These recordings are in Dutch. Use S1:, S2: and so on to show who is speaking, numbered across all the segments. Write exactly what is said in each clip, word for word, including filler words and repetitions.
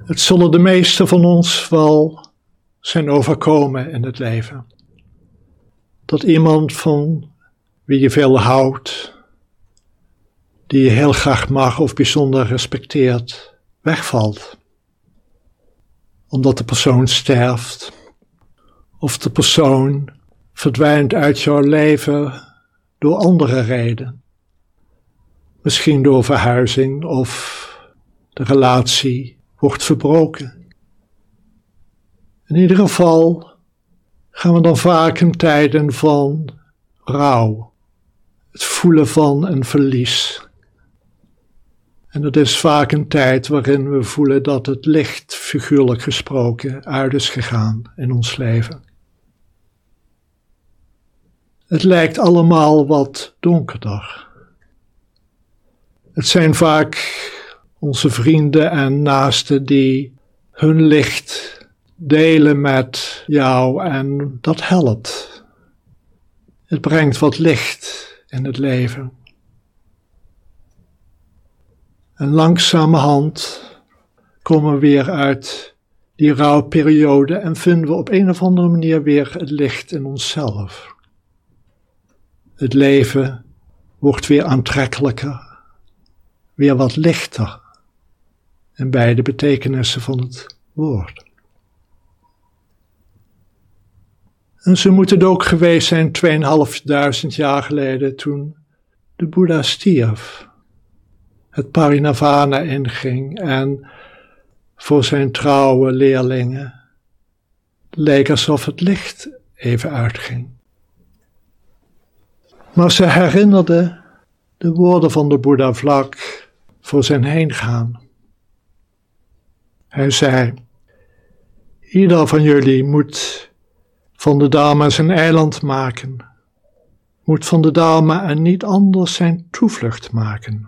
S1: Het zullen de meesten van ons wel zijn overkomen in het leven. Dat iemand van wie je veel houdt, die je heel graag mag of bijzonder respecteert, wegvalt. Omdat de persoon sterft, of de persoon verdwijnt uit jouw leven door andere redenen. Misschien door verhuizing of de relatie wordt verbroken. In ieder geval gaan we dan vaak in tijden van rouw, het voelen van een verlies. En het is vaak een tijd waarin we voelen dat het licht, figuurlijk gesproken, uit is gegaan in ons leven. Het lijkt allemaal wat donkerder. Het zijn vaak onze vrienden en naasten die hun licht delen met jou en dat helpt. Het brengt wat licht in het leven. En langzamerhand komen we weer uit die rouwperiode en vinden we op een of andere manier weer het licht in onszelf. Het leven wordt weer aantrekkelijker, weer wat lichter in beide betekenissen van het woord. En zo moet het ook geweest zijn tweeënhalfduizend jaar geleden toen de Boeddha stierf, het parinirvana inging en voor zijn trouwe leerlingen leek alsof het licht even uitging. Maar ze herinnerden de woorden van de Boeddha vlak voor zijn heengaan. Hij zei: ieder van jullie moet van de Dharma zijn eiland maken, moet van de Dharma en niet anders zijn toevlucht maken.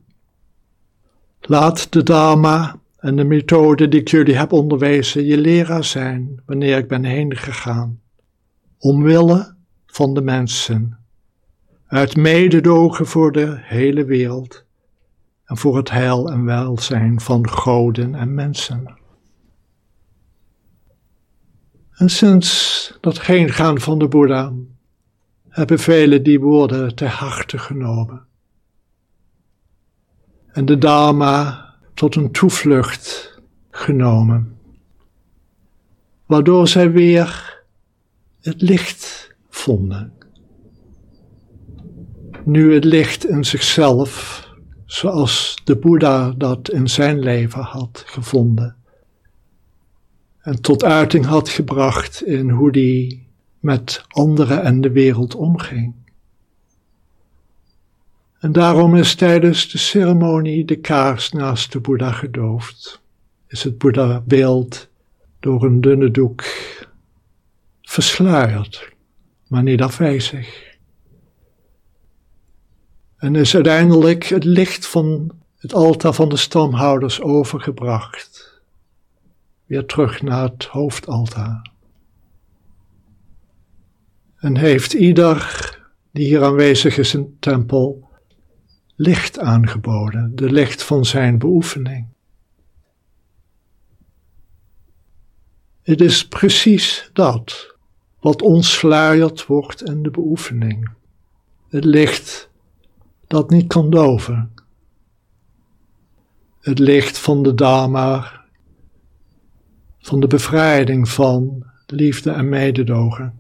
S1: Laat de Dharma en de methode die ik jullie heb onderwezen je leraar zijn wanneer ik ben heen gegaan, omwille van de mensen, uit mededogen voor de hele wereld en voor het heil en welzijn van goden en mensen. En sinds dat heengaan van de Boeddha hebben velen die woorden ter harte genomen en de Dharma tot een toevlucht genomen, waardoor zij weer het licht vonden. Nu het licht in zichzelf, zoals de Boeddha dat in zijn leven had gevonden en tot uiting had gebracht in hoe hij met anderen en de wereld omging. En daarom is tijdens de ceremonie de kaars naast de Boeddha gedoofd. Is het Boeddha-beeld door een dunne doek versluierd, maar niet afwezig. En is uiteindelijk het licht van het altaar van de stamhouders overgebracht, weer terug naar het hoofdaltaar. En heeft ieder die hier aanwezig is in de tempel licht aangeboden, de licht van zijn beoefening. Het is precies dat wat ontsluierd wordt in de beoefening. Het licht dat niet kan doven. Het licht van de Dharma, van de bevrijding van liefde en mededogen.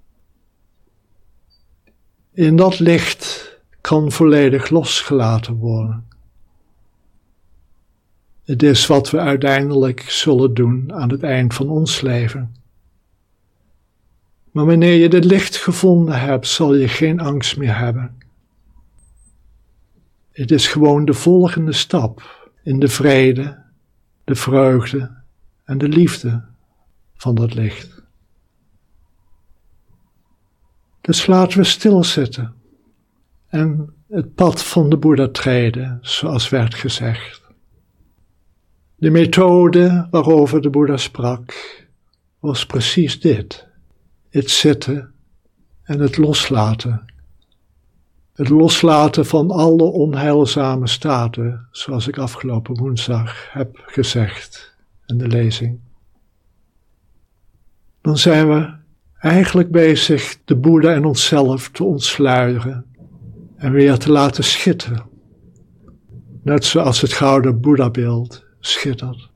S1: In dat licht kan volledig losgelaten worden. Het is wat we uiteindelijk zullen doen aan het eind van ons leven. Maar wanneer je dit licht gevonden hebt, zal je geen angst meer hebben. Het is gewoon de volgende stap in de vrede, de vreugde en de liefde van dat licht. Dus laten we stilzitten en het pad van de Boeddha treden, zoals werd gezegd. De methode waarover de Boeddha sprak, was precies dit. Het zitten en het loslaten. Het loslaten van alle onheilzame staten, zoals ik afgelopen woensdag heb gezegd en de lezing, dan zijn we eigenlijk bezig de Boeddha en onszelf te ontsluieren en weer te laten schitteren. Net zoals het gouden Boeddha-beeld schittert.